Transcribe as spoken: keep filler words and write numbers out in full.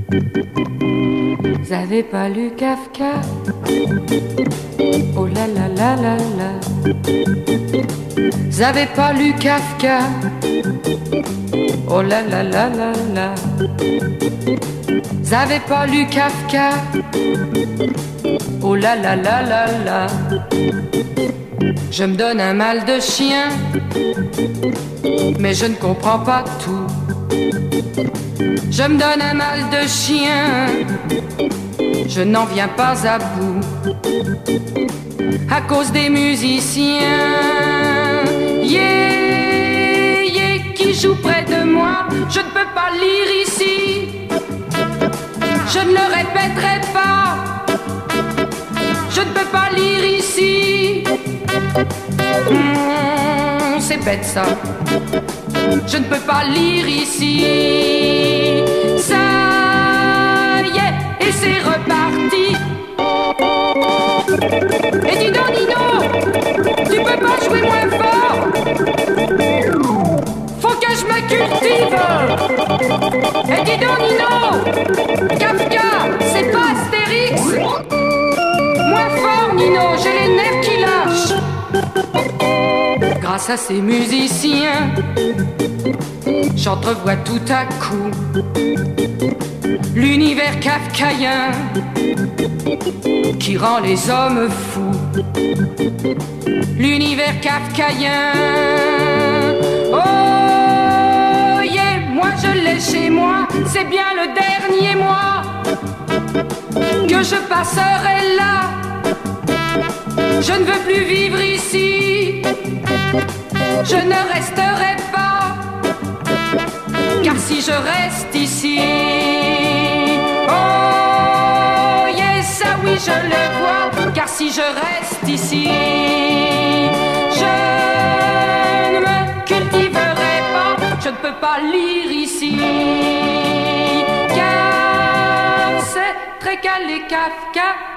Vous avez pas lu Kafka? Oh là là là là là. Vous avez pas lu Kafka? Oh là là là là là. Vous avez pas lu Kafka? Oh là là là là là. Je me donne un mal de chien, mais je ne comprends pas tout. Je me donne un mal de chien, je n'en viens pas à bout. À cause des musiciens, yeah, yeah, qui jouent près de moi. Je ne peux pas lire ici, je ne le répéterai pas. Je ne peux pas lire ici. Mmh, c'est bête ça. Je ne peux pas lire ici. Ça y est, et c'est reparti. Et dis donc Nino, tu peux pas jouer moins fort. Faut que je me cultive. Et dis donc Nino, Kafka, c'est pas Astérix. Moins fort Nino, j'ai les nerfs qui lâchent. Grâce à ces musiciens, j'entrevois tout à coup l'univers kafkaïen qui rend les hommes fous. L'univers kafkaïen, oh yeah, moi je l'ai chez moi. C'est bien le dernier mois que je passerai là. Je ne veux plus vivre ici, je ne resterai pas, car si je reste ici, oh yes, ça oui je le vois, car si je reste ici, je ne me cultiverai pas, je ne peux pas lire ici, car c'est très calé Kafka.